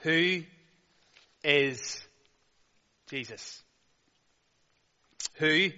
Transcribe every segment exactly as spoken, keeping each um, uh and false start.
Who is Jesus? Who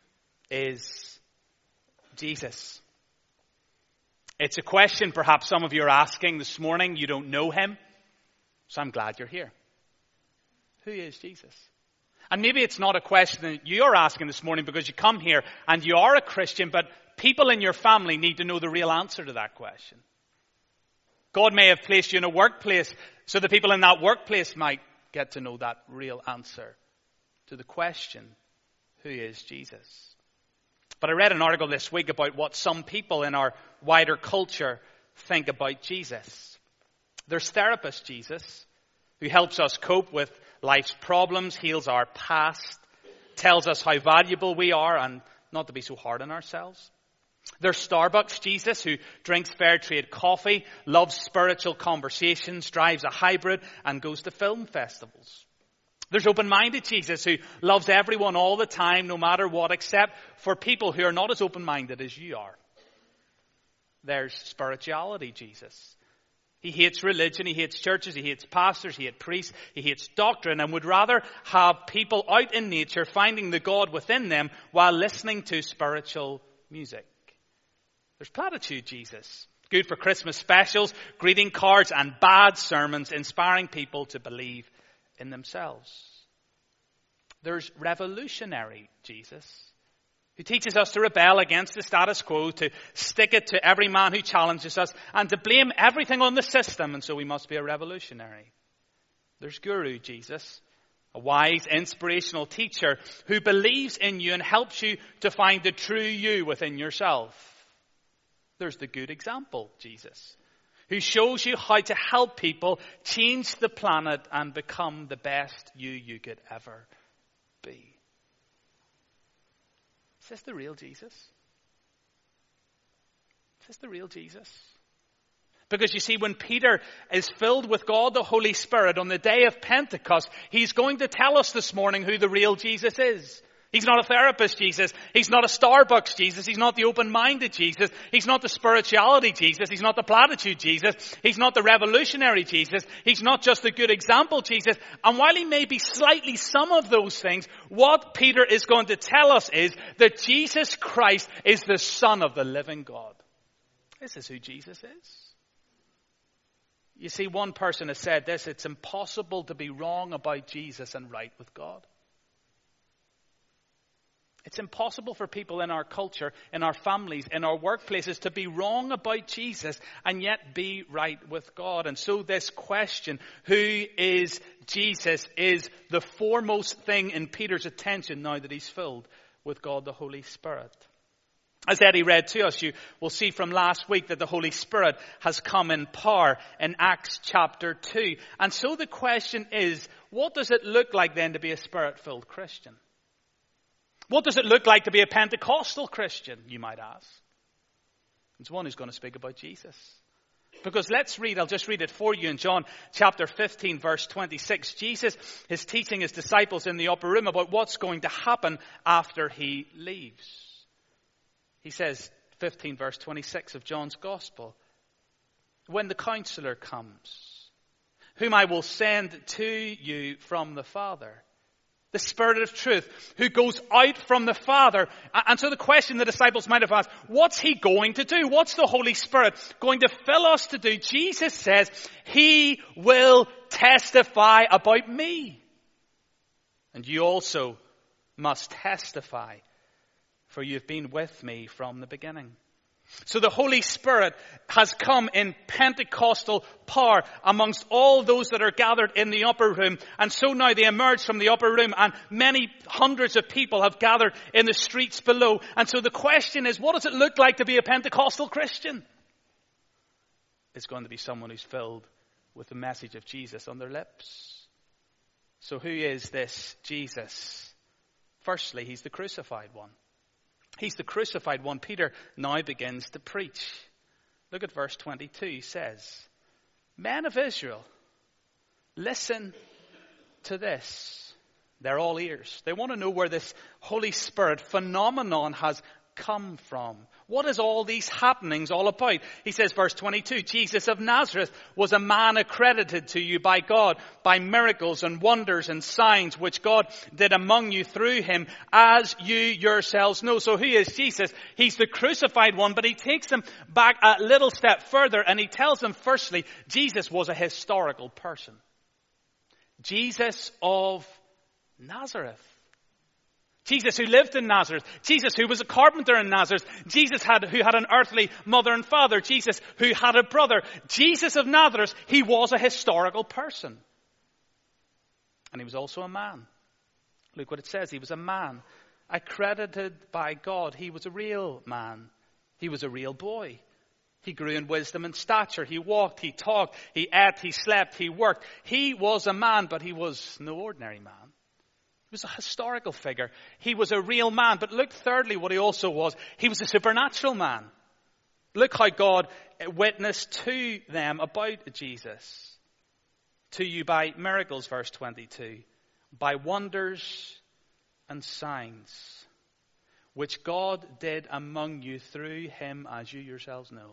is Jesus? It's a question perhaps some of you are asking this morning. You don't know him, so I'm glad you're here. Who is Jesus? And maybe it's not a question that you're asking this morning because you come here and you are a Christian, but people in your family need to know the real answer to that question. God may have placed you in a workplace so the people in that workplace might get to know that real answer to the question, who is Jesus? But I read an article this week about what some people in our wider culture think about Jesus. There's therapist Jesus, who helps us cope with life's problems, heals our past, tells us how valuable we are and not to be so hard on ourselves. There's Starbucks Jesus, who drinks fair trade coffee, loves spiritual conversations, drives a hybrid, and goes to film festivals. There's open-minded Jesus, who loves everyone all the time, no matter what, except for people who are not as open-minded as you are. There's spirituality Jesus. He hates religion, he hates churches, he hates pastors, he hates priests, he hates doctrine, and would rather have people out in nature finding the God within them while listening to spiritual music. There's platitude Jesus, good for Christmas specials, greeting cards, and bad sermons, inspiring people to believe in themselves. There's revolutionary Jesus, who teaches us to rebel against the status quo, to stick it to every man who challenges us, and to blame everything on the system, and so we must be a revolutionary. There's Guru Jesus, a wise, inspirational teacher who believes in you and helps you to find the true you within yourself. There's the good example Jesus, who shows you how to help people change the planet and become the best you you could ever be. Is this the real Jesus? Is this the real Jesus? Because you see, when Peter is filled with God the Holy Spirit on the day of Pentecost, he's going to tell us this morning who the real Jesus is. He's not a therapist Jesus. He's not a Starbucks Jesus. He's not the open-minded Jesus. He's not the spirituality Jesus. He's not the platitude Jesus. He's not the revolutionary Jesus. He's not just the good example Jesus. And while he may be slightly some of those things, what Peter is going to tell us is that Jesus Christ is the Son of the living God. This is who Jesus is. You see, one person has said this: it's impossible to be wrong about Jesus and right with God. It's impossible for people in our culture, in our families, in our workplaces to be wrong about Jesus and yet be right with God. And so this question, who is Jesus, is the foremost thing in Peter's attention now that he's filled with God the Holy Spirit. As Eddie read to us, you will see from last week that the Holy Spirit has come in power in Acts chapter two. And so the question is, what does it look like then to be a Spirit-filled Christian? What does it look like to be a Pentecostal Christian, you might ask? It's one who's going to speak about Jesus. Because let's read, I'll just read it for you in John chapter fifteen, verse twenty-six. Jesus is teaching his disciples in the upper room about what's going to happen after he leaves. He says, fifteen, verse twenty-six of John's Gospel, when the Counselor comes, whom I will send to you from the Father, the Spirit of truth, who goes out from the Father. And so the question the disciples might have asked, what's he going to do? What's the Holy Spirit going to fill us to do? Jesus says, he will testify about me. And you also must testify, for you've been with me from the beginning. So the Holy Spirit has come in Pentecostal power amongst all those that are gathered in the upper room. And so now they emerge from the upper room and many hundreds of people have gathered in the streets below. And so the question is, what does it look like to be a Pentecostal Christian? It's going to be someone who's filled with the message of Jesus on their lips. So who is this Jesus? Firstly, he's the crucified one. He's the crucified one. Peter now begins to preach. Look at verse twenty-two. He says, men of Israel, listen to this. They're all ears. They want to know where this Holy Spirit phenomenon has come from? What is all these happenings all about? He says, verse twenty-two, Jesus of Nazareth was a man accredited to you by God by miracles and wonders and signs which God did among you through him, as you yourselves know. So who is Jesus? He's the crucified one, but he takes them back a little step further and he tells them, firstly, Jesus was a historical person. Jesus of Nazareth. Jesus who lived in Nazareth. Jesus who was a carpenter in Nazareth. Jesus had, who had an earthly mother and father. Jesus who had a brother. Jesus of Nazareth, he was a historical person. And he was also a man. Look what it says. He was a man accredited by God. He was a real man. He was a real boy. He grew in wisdom and stature. He walked, he talked, he ate, he slept, he worked. He was a man, but he was no ordinary man. He was a historical figure. He was a real man. But look, thirdly, what he also was. He was a supernatural man. Look how God witnessed to them about Jesus. To you by miracles, verse twenty-two. By wonders and signs, which God did among you through him, as you yourselves know.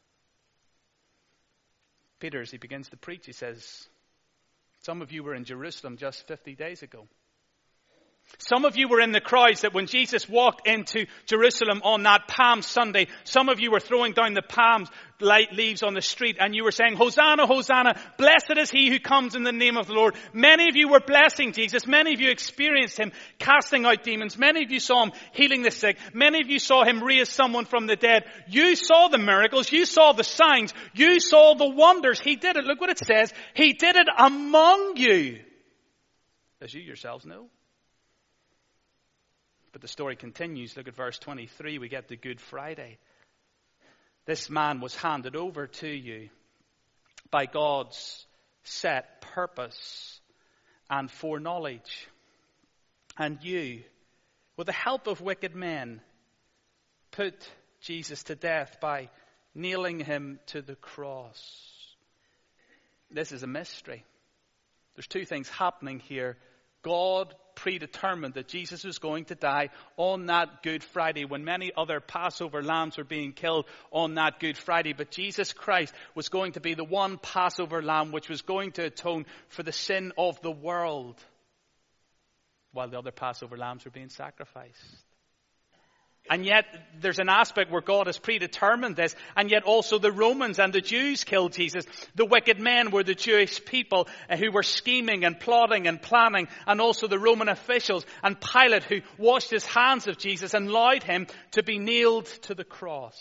Peter, as he begins to preach, he says, some of you were in Jerusalem just fifty days ago. Some of you were in the crowds that when Jesus walked into Jerusalem on that Palm Sunday, some of you were throwing down the palm leaves on the street and you were saying, Hosanna, Hosanna, blessed is he who comes in the name of the Lord. Many of you were blessing Jesus. Many of you experienced him casting out demons. Many of you saw him healing the sick. Many of you saw him raise someone from the dead. You saw the miracles. You saw the signs. You saw the wonders. He did it. Look what it says. He did it among you, as you yourselves know. But the story continues. Look at verse twenty-three. We get to Good Friday. This man was handed over to you by God's set purpose and foreknowledge. And you, with the help of wicked men, put Jesus to death by nailing him to the cross. This is a mystery. There's two things happening here. God predetermined that Jesus was going to die on that Good Friday when many other Passover lambs were being killed on that Good Friday. But Jesus Christ was going to be the one Passover lamb which was going to atone for the sin of the world while the other Passover lambs were being sacrificed. And yet there's an aspect where God has predetermined this, and yet also the Romans and the Jews killed Jesus. The wicked men were the Jewish people who were scheming and plotting and planning, and also the Roman officials and Pilate who washed his hands of Jesus and allowed him to be nailed to the cross.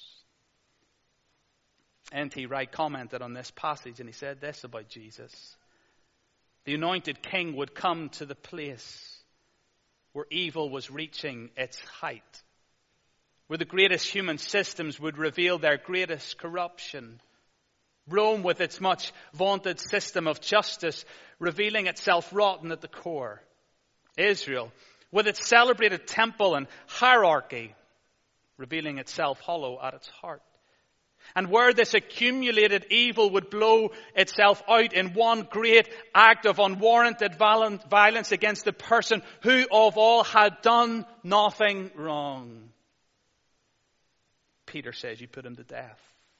N T Wright commented on this passage and he said this about Jesus. The anointed king would come to the place where evil was reaching its height, where the greatest human systems would reveal their greatest corruption. Rome, with its much vaunted system of justice, revealing itself rotten at the core. Israel, with its celebrated temple and hierarchy, revealing itself hollow at its heart. And where this accumulated evil would blow itself out in one great act of unwarranted violence against the person who of all had done nothing wrong. Peter says you put him to death.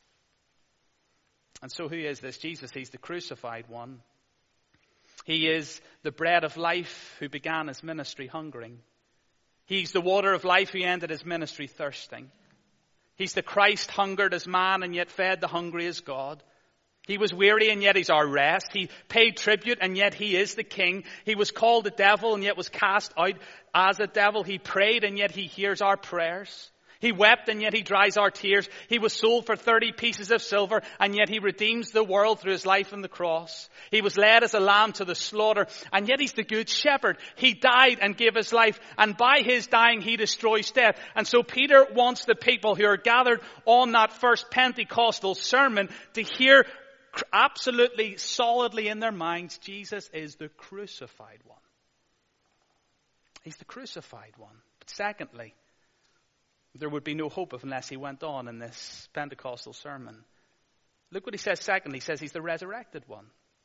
And so who is this Jesus? He's the crucified one. He is the bread of life who began his ministry hungering. He's the water of life who ended his ministry thirsting. He's the Christ hungered as man and yet fed the hungry as God. He was weary and yet he's our rest. He paid tribute and yet he is the king. He was called a devil and yet was cast out as a devil. He prayed and yet he hears our prayers. He wept and yet he dries our tears. He was sold for thirty pieces of silver and yet he redeems the world through his life on the cross. He was led as a lamb to the slaughter and yet he's the good shepherd. He died and gave his life, and by his dying he destroys death. And so Peter wants the people who are gathered on that first Pentecostal sermon to hear absolutely solidly in their minds, Jesus is the crucified one. He's the crucified one. But secondly, there would be no hope unless he went on in this Pentecostal sermon. Look what he says secondly. He says he's the resurrected one.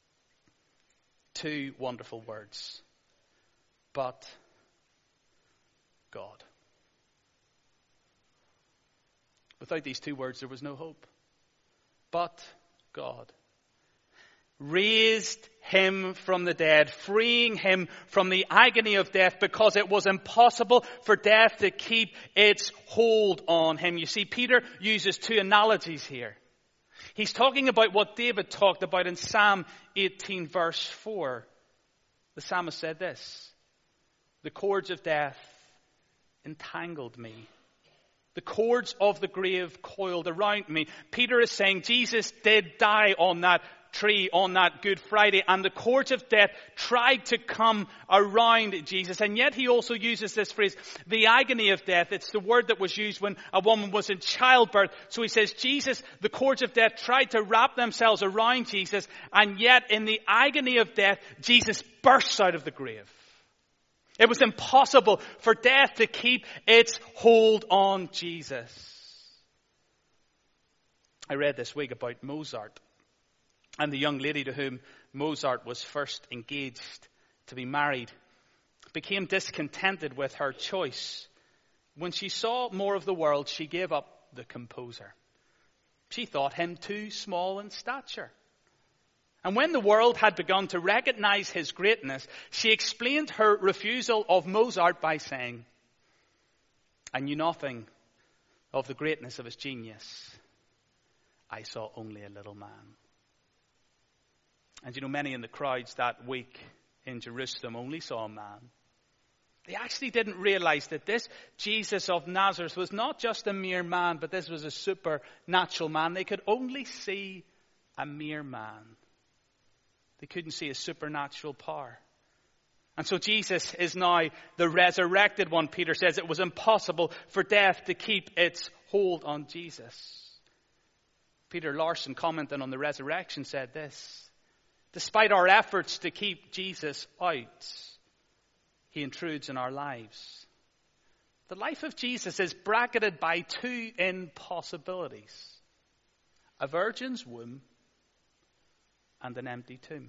Two wonderful words. But God. Without these two words, there was no hope. But God raised him from the dead, freeing him from the agony of death, because it was impossible for death to keep its hold on him. You see, Peter uses two analogies here. He's talking about what David talked about in Psalm eighteen, verse four. The psalmist said this: the cords of death entangled me. The cords of the grave coiled around me. Peter is saying Jesus did die on that tree on that Good Friday, and the cords of death tried to come around Jesus. And yet he also uses this phrase, the agony of death. It's the word that was used when a woman was in childbirth. So he says, Jesus, the cords of death tried to wrap themselves around Jesus, and yet in the agony of death, Jesus bursts out of the grave. It was impossible for death to keep its hold on Jesus. I read this week about Mozart and the young lady to whom Mozart was first engaged to be married became discontented with her choice. When she saw more of the world, she gave up the composer. She thought him too small in stature. And when the world had begun to recognize his greatness, she explained her refusal of Mozart by saying, I knew nothing of the greatness of his genius. I saw only a little man. And you know, many in the crowds that week in Jerusalem only saw a man. They actually didn't realize that this Jesus of Nazareth was not just a mere man, but this was a supernatural man. They could only see a mere man. They couldn't see a supernatural power. And so Jesus is now the resurrected one. Peter says it was impossible for death to keep its hold on Jesus. Peter Larson, commenting on the resurrection, said this: despite our efforts to keep Jesus out, he intrudes in our lives. The life of Jesus is bracketed by two impossibilities: a virgin's womb and an empty tomb.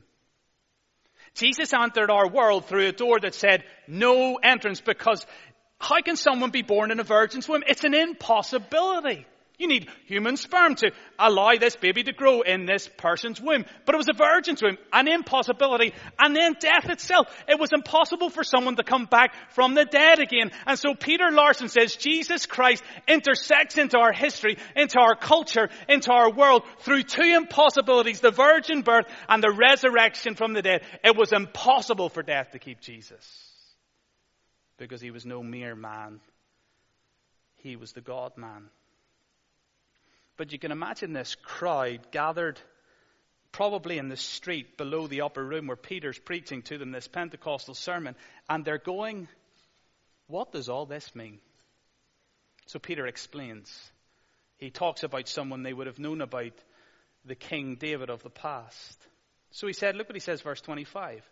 Jesus entered our world through a door that said no entrance, because how can someone be born in a virgin's womb? It's an impossibility. You need human sperm to allow this baby to grow in this person's womb. But it was a virgin's womb, an impossibility. And then death itself. It was impossible for someone to come back from the dead again. And so Peter Larson says Jesus Christ intersects into our history, into our culture, into our world through two impossibilities: the virgin birth and the resurrection from the dead. It was impossible for death to keep Jesus, because he was no mere man. He was the God-man. But you can imagine this crowd gathered probably in the street below the upper room where Peter's preaching to them this Pentecostal sermon. And they're going, what does all this mean? So Peter explains. He talks about someone they would have known about, the King David of the past. So he said, look what he says, verse twenty-five.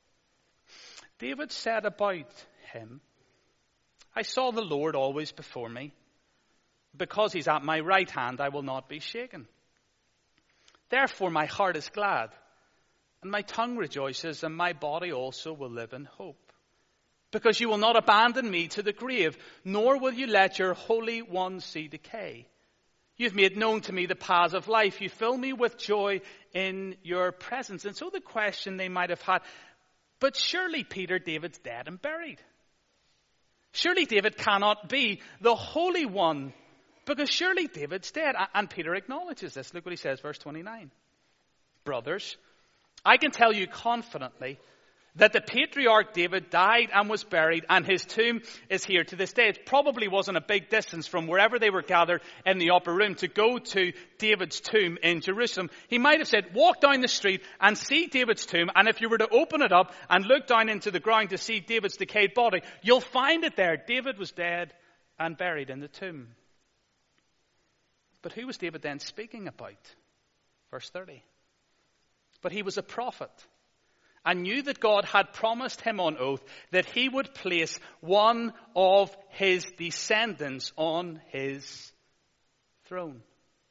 David said about him, I saw the Lord always before me. Because he's at my right hand, I will not be shaken. Therefore my heart is glad, and my tongue rejoices, and my body also will live in hope. Because you will not abandon me to the grave, nor will you let your Holy One see decay. You've made known to me the paths of life. You fill me with joy in your presence. And so the question they might have had, but surely, Peter, David's dead and buried. Surely David cannot be the Holy One, because surely David's dead. And Peter acknowledges this. Look what he says, verse twenty-nine. Brothers, I can tell you confidently that the patriarch David died and was buried, and his tomb is here to this day. It probably wasn't a big distance from wherever they were gathered in the upper room to go to David's tomb in Jerusalem. He might have said, walk down the street and see David's tomb, and if you were to open it up and look down into the ground to see David's decayed body, you'll find it there. David was dead and buried in the tomb. But who was David then speaking about? Verse thirty. But he was a prophet, and knew that God had promised him on oath that he would place one of his descendants on his throne.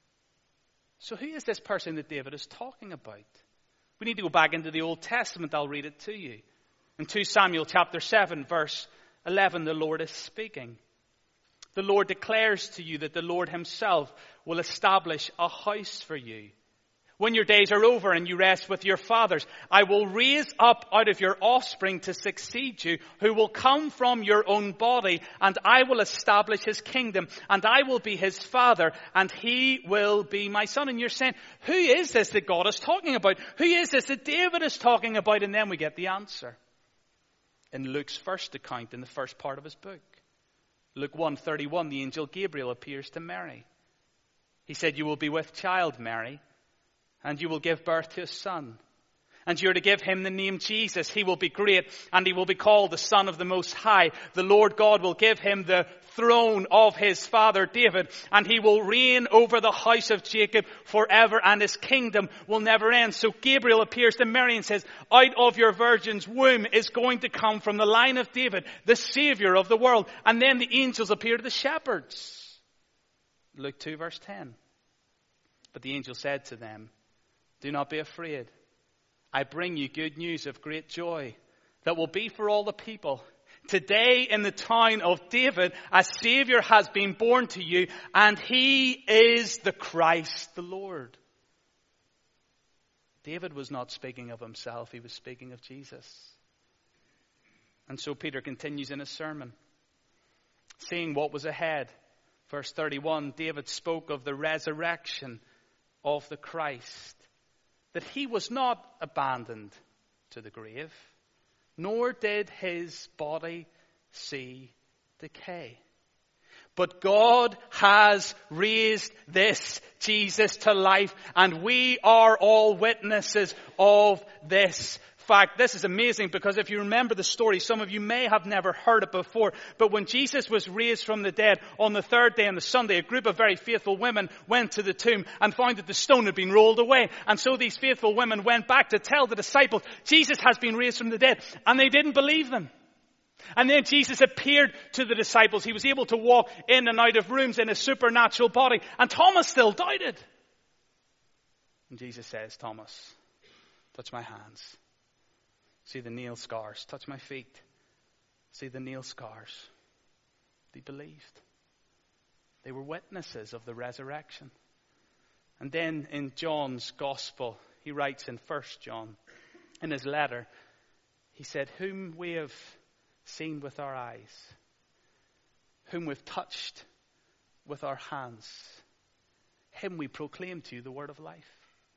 So who is this person that David is talking about? We need to go back into the Old Testament. I'll read it to you. In Second Samuel chapter seven, verse eleven, the Lord is speaking. The Lord declares to you that the Lord himself will establish a house for you. When your days are over and you rest with your fathers, I will raise up out of your offspring to succeed you, who will come from your own body, and I will establish his kingdom, and I will be his father, and he will be my son. And you're saying, who is this that God is talking about? Who is this that David is talking about? And then we get the answer in Luke's first account, in the first part of his book. Luke one thirty-one, the angel Gabriel appears to Mary. He said, you will be with child, Mary, and you will give birth to a son. And you're to give him the name Jesus. He will be great, and he will be called the Son of the Most High. The Lord God will give him the throne of his father David, and he will reign over the house of Jacob forever, and his kingdom will never end. So Gabriel appears to Mary and says, out of your virgin's womb is going to come from the line of David, the Savior of the world. And then the angels appear to the shepherds. Luke two verse ten. But the angel said to them, do not be afraid. I bring you good news of great joy that will be for all the people. Today in the town of David, a Savior has been born to you, and he is the Christ, the Lord. David was not speaking of himself, he was speaking of Jesus. And so Peter continues in his sermon, seeing what was ahead. Verse thirty-one, David spoke of the resurrection of the Christ, that he was not abandoned to the grave, nor did his body see decay. But God has raised this Jesus to life, and we are all witnesses of this fact. This is amazing, because if you remember the story, some of you may have never heard it before, but when Jesus was raised from the dead on the third day on the Sunday, a group of very faithful women went to the tomb and found that the stone had been rolled away. And so these faithful women went back to tell the disciples, Jesus has been raised from the dead, and they didn't believe them. And then Jesus appeared to the disciples. He was able to walk in and out of rooms in a supernatural body, and Thomas still doubted. And Jesus says, Thomas, touch my hands. See the nail scars. Touch my feet. See the nail scars. They believed. They were witnesses of the resurrection. And then in John's gospel, he writes in First John, in his letter, he said, whom we have seen with our eyes, whom we've touched with our hands, him we proclaim to you the word of life.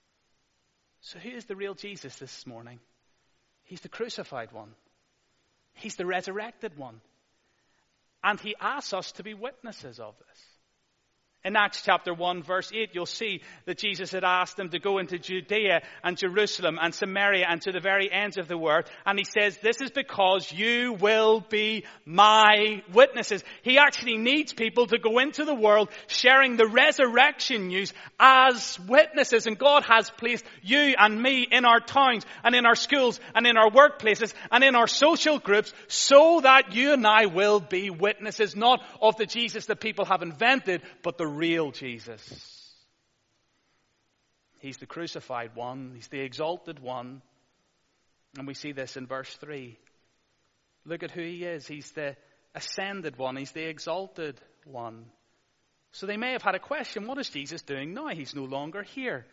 So who is the real Jesus this morning? He's the crucified one. He's the resurrected one. And he asks us to be witnesses of this. In Acts chapter one, verse eight, you'll see that Jesus had asked them to go into Judea and Jerusalem and Samaria and to the very ends of the world. And he says, this is because you will be my witnesses. He actually needs people to go into the world sharing the resurrection news as witnesses. And God has placed you and me in our towns and in our schools and in our workplaces and in our social groups so that you and I will be witnesses, not of the Jesus that people have invented, but the real Jesus. He's the crucified one. He's the exalted one. And we see this in verse three. Look at who he is. He's the ascended one. He's the exalted one. So they may have had a question. What is Jesus doing now? He's no longer here.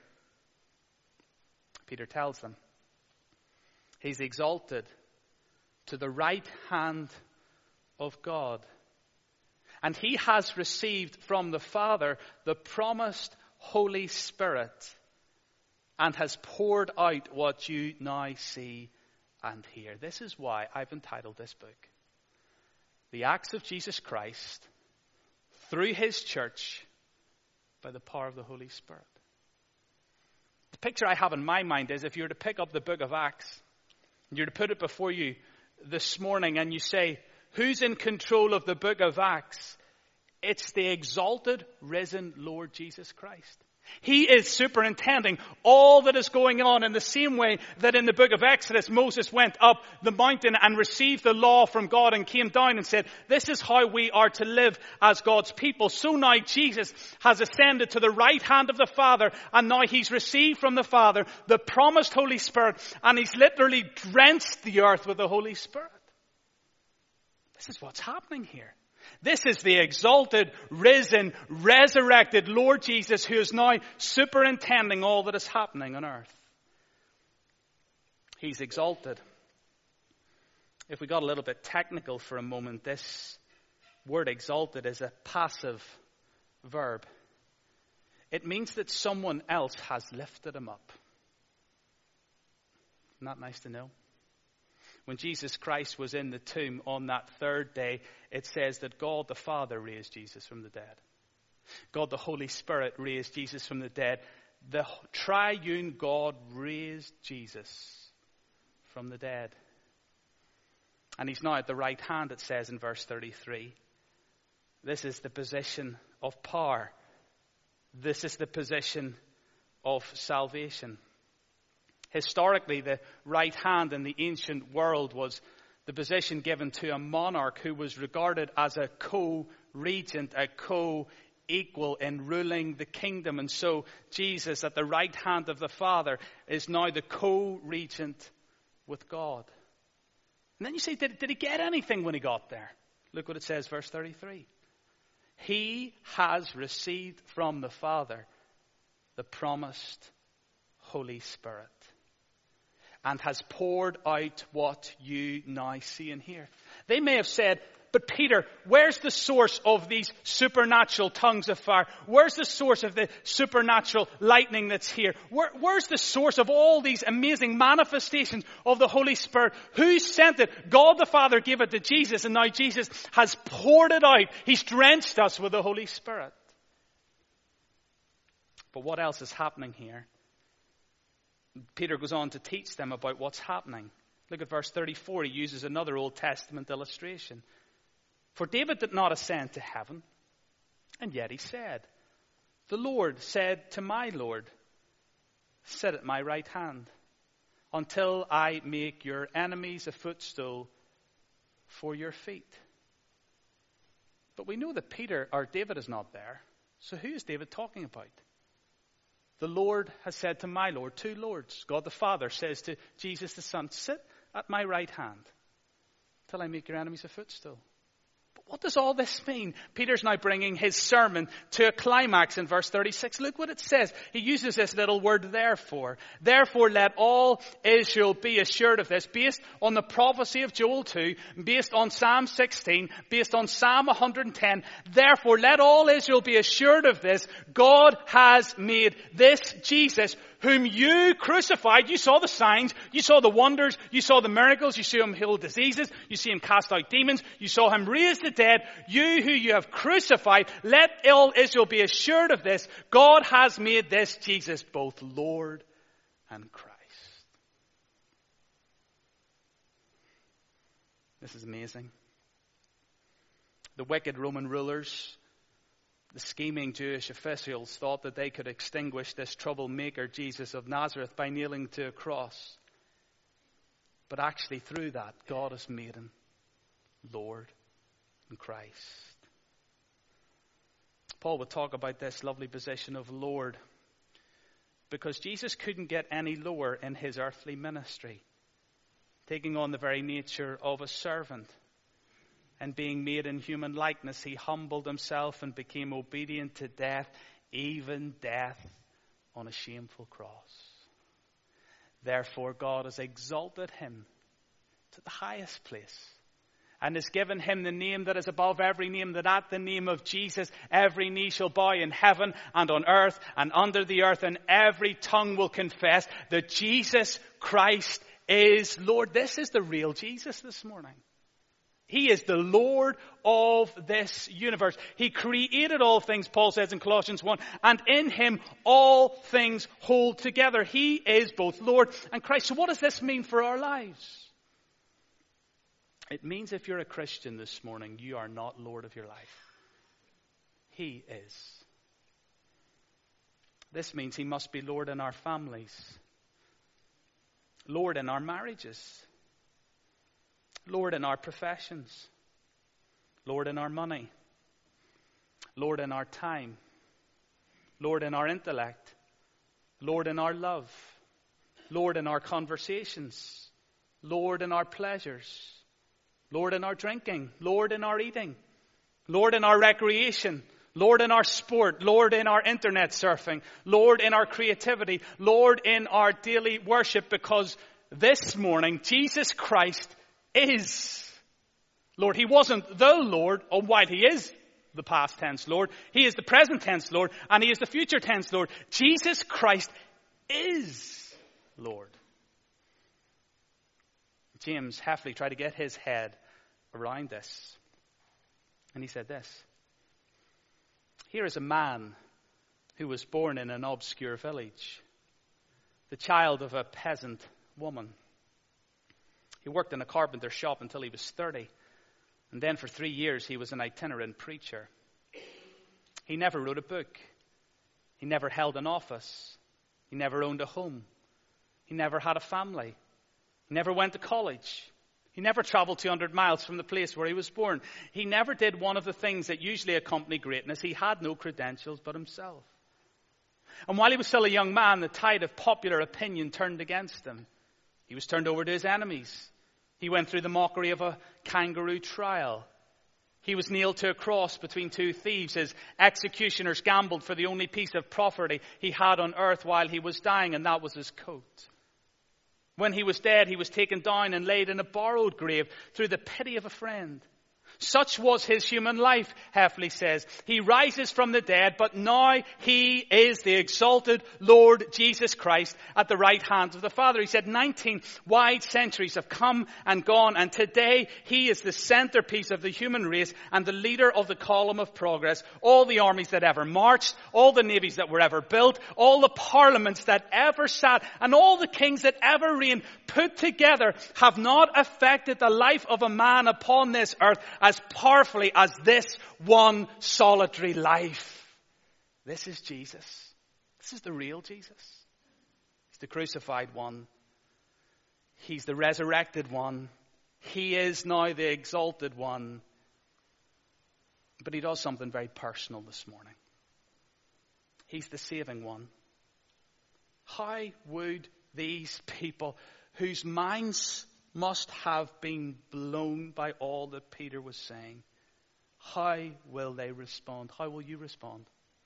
Peter tells them. He's exalted to the right hand of God. And he has received from the Father the promised Holy Spirit and has poured out what you now see and hear. This is why I've entitled this book, The Acts of Jesus Christ through his church by the power of the Holy Spirit. The picture I have in my mind is if you were to pick up the book of Acts, and you were to put it before you this morning and you say, who's in control of the book of Acts? It's the exalted, risen Lord Jesus Christ. He is superintending all that is going on in the same way that in the book of Exodus, Moses went up the mountain and received the law from God and came down and said, this is how we are to live as God's people. So now Jesus has ascended to the right hand of the Father, and now he's received from the Father the promised Holy Spirit, and he's literally drenched the earth with the Holy Spirit. This is what's happening here. This is the exalted, risen, resurrected Lord Jesus who is now superintending all that is happening on earth. He's exalted. If we got a little bit technical for a moment, this word exalted is a passive verb. It means that someone else has lifted him up. Isn't that nice to know? When Jesus Christ was in the tomb on that third day, it says that God the Father raised Jesus from the dead. God the Holy Spirit raised Jesus from the dead. The triune God raised Jesus from the dead. And he's now at the right hand, it says in verse thirty-three. This is the position of power. This is the position of salvation. Historically, the right hand in the ancient world was the position given to a monarch who was regarded as a co-regent, a co-equal in ruling the kingdom. And so Jesus, at the right hand of the Father, is now the co-regent with God. And then you say, did, did he get anything when he got there? Look what it says, verse thirty-three. He has received from the Father the promised Holy Spirit, and has poured out what you now see and hear. They may have said, but Peter, where's the source of these supernatural tongues of fire? Where's the source of the supernatural lightning that's here? Where, where's the source of all these amazing manifestations of the Holy Spirit? Who sent it? God the Father gave it to Jesus, and now Jesus has poured it out. He's drenched us with the Holy Spirit. But what else is happening here? Peter goes on to teach them about what's happening. Look at verse thirty-four. He uses another Old Testament illustration. For David did not ascend to heaven, and yet he said, the Lord said to my Lord, sit at my right hand until I make your enemies a footstool for your feet. But we know that Peter or David is not there. So who is David talking about? The Lord has said to my Lord, two Lords. God the Father says to Jesus the Son, sit at my right hand till I make your enemies a footstool. But what does all this mean? Peter's now bringing his sermon to a climax in verse thirty-six. Look what it says. He uses this little word, therefore. Therefore, let all Israel be assured of this, based on the prophecy of Joel two, based on Psalm sixteen, based on Psalm one hundred ten. Therefore, let all Israel be assured of this. God has made this Jesus, whom you crucified. You saw the signs, you saw the wonders, you saw the miracles, you saw him heal diseases, you see him cast out demons, you saw him raise the dead. You who you have crucified, let all Israel be assured of this. God has made this Jesus both Lord and Christ. This is amazing. The wicked Roman rulers, the scheming Jewish officials, thought that they could extinguish this troublemaker Jesus of Nazareth by nailing to a cross. But actually through that, God has made him Lord and Christ. Paul would talk about this lovely position of Lord because Jesus couldn't get any lower in his earthly ministry, taking on the very nature of a servant. And being made in human likeness, he humbled himself and became obedient to death, even death on a shameful cross. Therefore, God has exalted him to the highest place and has given him the name that is above every name, that at the name of Jesus, every knee shall bow in heaven and on earth and under the earth, and every tongue will confess that Jesus Christ is Lord. This is the real Jesus this morning. He is the Lord of this universe. He created all things, Paul says in Colossians one, and in him all things hold together. He is both Lord and Christ. So what does this mean for our lives? It means if you're a Christian this morning, you are not Lord of your life. He is. This means he must be Lord in our families, Lord in our marriages, Lord in our professions, Lord in our money, Lord in our time, Lord in our intellect, Lord in our love, Lord in our conversations, Lord in our pleasures, Lord in our drinking, Lord in our eating, Lord in our recreation, Lord in our sport, Lord in our internet surfing, Lord in our creativity, Lord in our daily worship, because this morning Jesus Christ is Lord. He wasn't the Lord, or while he is the past tense Lord, he is the present tense Lord, and he is the future tense Lord. Jesus Christ is Lord. James Heffley tried to get his head around this. And he said this: here is a man who was born in an obscure village, the child of a peasant woman. He worked in a carpenter shop until he was thirty. And then for three years he was an itinerant preacher. He never wrote a book. He never held an office. He never owned a home. He never had a family. He never went to college. He never traveled two hundred miles from the place where he was born. He never did one of the things that usually accompany greatness. He had no credentials but himself. And while he was still a young man, the tide of popular opinion turned against him. He was turned over to his enemies. He went through the mockery of a kangaroo trial. He was nailed to a cross between two thieves. His executioners gambled for the only piece of property he had on earth while he was dying, and that was his coat. When he was dead, he was taken down and laid in a borrowed grave through the pity of a friend. Such was his human life, Heffley says. He rises from the dead, but now he is the exalted Lord Jesus Christ at the right hand of the Father. He said nineteen wide centuries have come and gone, and today he is the centerpiece of the human race and the leader of the column of progress. All the armies that ever marched, all the navies that were ever built, all the parliaments that ever sat, and all the kings that ever reigned put together have not affected the life of a man upon this earth as powerfully as this one solitary life. This is Jesus. This is the real Jesus. He's the crucified one. He's the resurrected one. He is now the exalted one. But he does something very personal this morning. He's the saving one. How would these people, whose minds must have been blown by all that Peter was saying, how will they respond? How will you respond?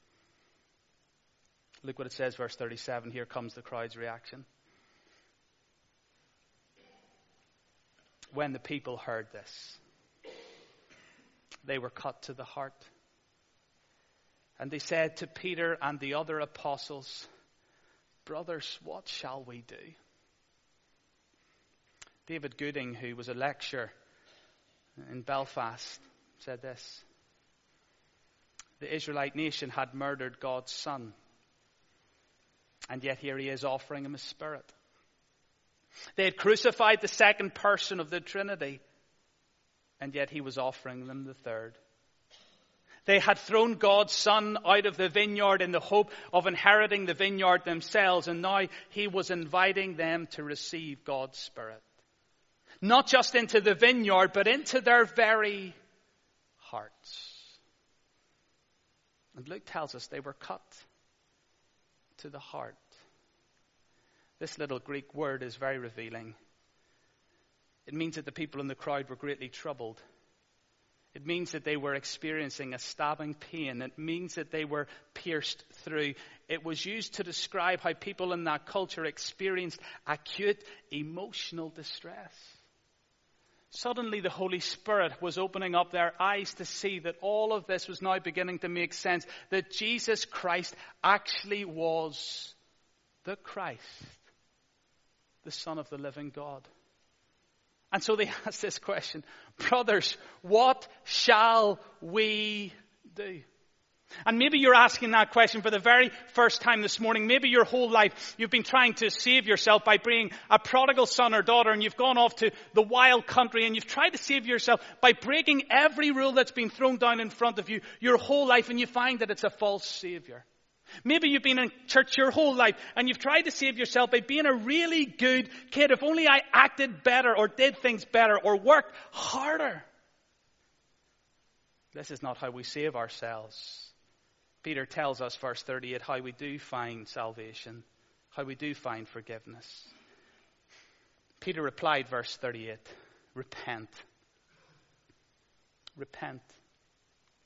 Look what it says, verse thirty-seven. Here comes the crowd's reaction. When the people heard this, they were cut to the heart. And they said to Peter and the other apostles, brothers, what shall we do? David Gooding, who was a lecturer in Belfast, said this: the Israelite nation had murdered God's Son, and yet here he is offering him his Spirit. They had crucified the second person of the Trinity, and yet he was offering them the third. They had thrown God's Son out of the vineyard in the hope of inheriting the vineyard themselves, and now he was inviting them to receive God's Spirit. Not just into the vineyard, but into their very hearts. And Luke tells us they were cut to the heart. This little Greek word is very revealing. It means that the people in the crowd were greatly troubled. It means that they were experiencing a stabbing pain. It means that they were pierced through. It was used to describe how people in that culture experienced acute emotional distress. Suddenly the Holy Spirit was opening up their eyes to see that all of this was now beginning to make sense. That Jesus Christ actually was the Christ, the Son of the living God. And so they asked this question: brothers, what shall we do? And maybe you're asking that question for the very first time this morning. Maybe your whole life you've been trying to save yourself by being a prodigal son or daughter, and you've gone off to the wild country and you've tried to save yourself by breaking every rule that's been thrown down in front of you your whole life, and you find that it's a false savior. Maybe you've been in church your whole life and you've tried to save yourself by being a really good kid. If only I acted better or did things better or worked harder. This is not how we save ourselves. Peter tells us, verse thirty-eight, how we do find salvation, how we do find forgiveness. Peter replied, verse thirty-eight, repent. Repent.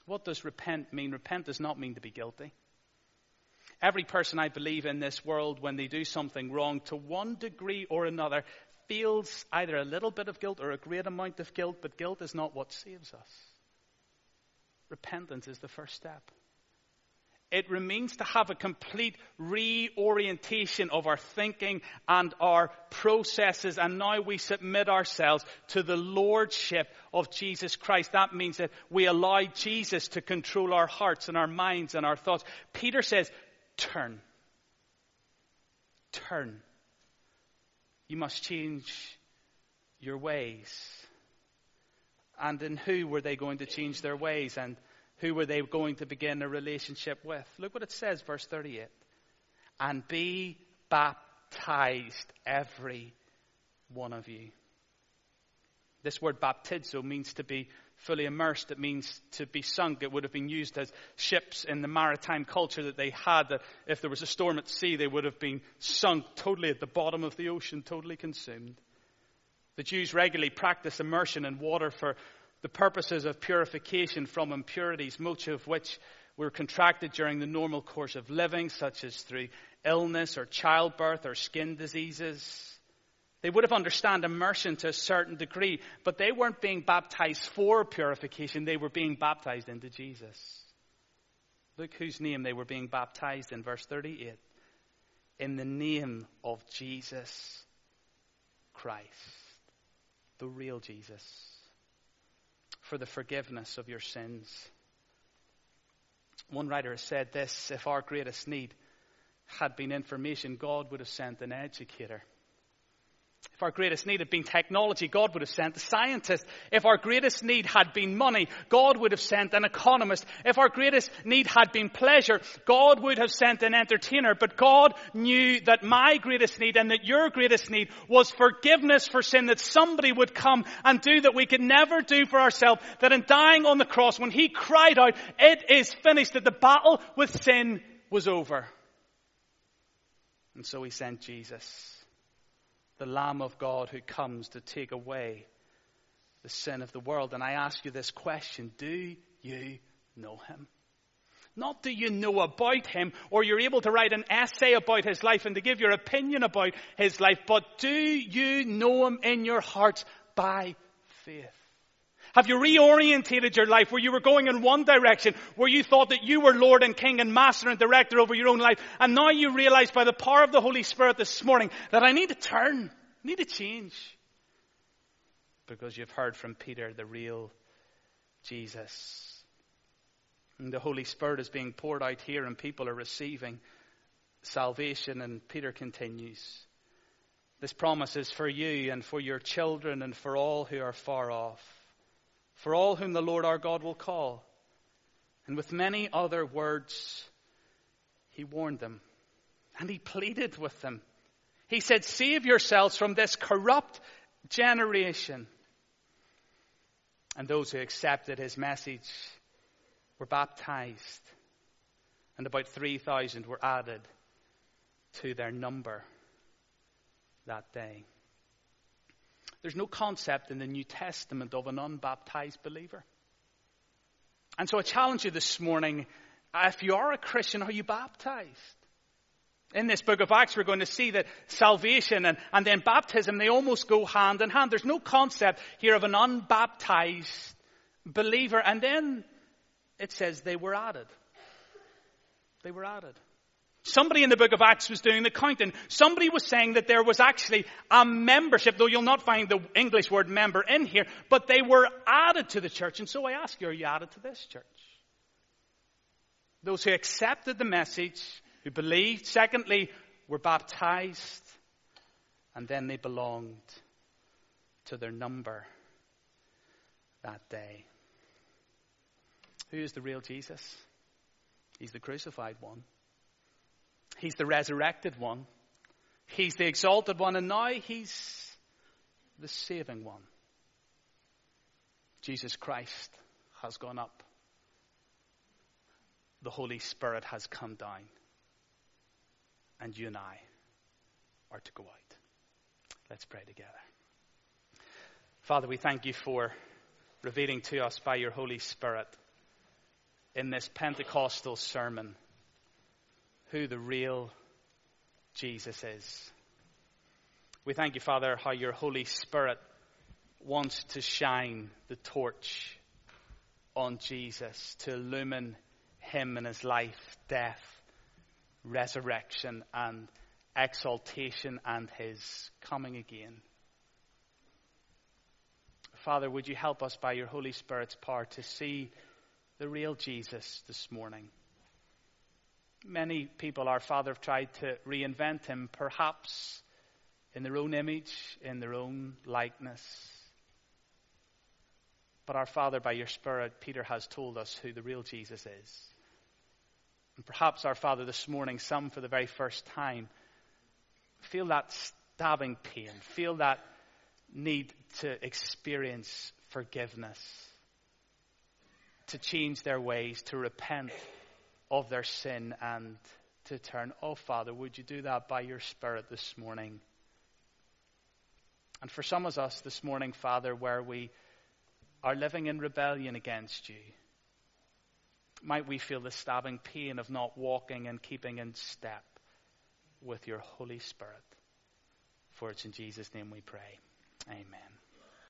What does repent mean? Repent does not mean to be guilty. Every person, I believe, in this world, when they do something wrong, to one degree or another, feels either a little bit of guilt or a great amount of guilt, but guilt is not what saves us. Repentance is the first step. It means to have a complete reorientation of our thinking and our processes, and now we submit ourselves to the lordship of Jesus Christ. That means that we allow Jesus to control our hearts and our minds and our thoughts. Peter says, turn. Turn. You must change your ways. And in who were they going to change their ways? And who were they going to begin a relationship with? Look what it says, verse thirty-eight. And be baptized, every one of you. This word baptizo means to be fully immersed. It means to be sunk. It would have been used as ships in the maritime culture that they had. That if there was a storm at sea, they would have been sunk totally at the bottom of the ocean, totally consumed. The Jews regularly practiced immersion in water for the purposes of purification from impurities, much of which were contracted during the normal course of living, such as through illness or childbirth or skin diseases. They would have understood immersion to a certain degree, but they weren't being baptized for purification. They were being baptized into Jesus. Look whose name they were being baptized in, verse thirty-eight. In the name of Jesus Christ, the real Jesus, for the forgiveness of your sins. One writer has said this: if our greatest need had been information, God would have sent an educator. If our greatest need had been technology, God would have sent a scientist. If our greatest need had been money, God would have sent an economist. If our greatest need had been pleasure, God would have sent an entertainer. But God knew that my greatest need and that your greatest need was forgiveness for sin, that somebody would come and do that we could never do for ourselves, that in dying on the cross, when he cried out, "It is finished," that the battle with sin was over. And so he sent Jesus, the Lamb of God who comes to take away the sin of the world. And I ask you this question: do you know him? Not do you know about him, or you're able to write an essay about his life and to give your opinion about his life, but do you know him in your heart by faith? Have you reorientated your life where you were going in one direction, where you thought that you were Lord and King and Master and Director over your own life, and now you realize by the power of the Holy Spirit this morning that I need to turn, I need to change? Because you've heard from Peter, the real Jesus. And the Holy Spirit is being poured out here and people are receiving salvation. And Peter continues, this promise is for you and for your children and for all who are far off, for all whom the Lord our God will call. And with many other words, he warned them and he pleaded with them. He said, save yourselves from this corrupt generation. And those who accepted his message were baptized. And about three thousand were added to their number that day. There's no concept in the New Testament of an unbaptized believer. And so I challenge you this morning, if you are a Christian, are you baptized? In this book of Acts, we're going to see that salvation and, and then baptism, they almost go hand in hand. There's no concept here of an unbaptized believer. And then it says they were added. They were added. Somebody in the book of Acts was doing the counting. Somebody was saying that there was actually a membership, though you'll not find the English word member in here, but they were added to the church. And so I ask you, are you added to this church? Those who accepted the message, who believed, secondly, were baptized, and then they belonged to their number that day. Who is the real Jesus? He's the crucified one. He's the resurrected one. He's the exalted one, and now he's the saving one. Jesus Christ has gone up. The Holy Spirit has come down. And you and I are to go out. Let's pray together. Father, we thank you for revealing to us by your Holy Spirit in this Pentecostal sermon who the real Jesus is. We thank you, Father, how your Holy Spirit wants to shine the torch on Jesus, to illumine him and his life, death, resurrection, and exaltation, and his coming again. Father, would you help us by your Holy Spirit's power to see the real Jesus this morning? Many people, our Father, have tried to reinvent him, perhaps in their own image, in their own likeness. But our Father, by your Spirit, Peter has told us who the real Jesus is. And perhaps, our Father, this morning, some for the very first time feel that stabbing pain, feel that need to experience forgiveness, to change their ways, to repent of their sin and to turn. Oh, Father, would you do that by your Spirit this morning? And for some of us this morning, Father, where we are living in rebellion against you, might we feel the stabbing pain of not walking and keeping in step with your Holy Spirit. For it's in Jesus' name we pray. Amen.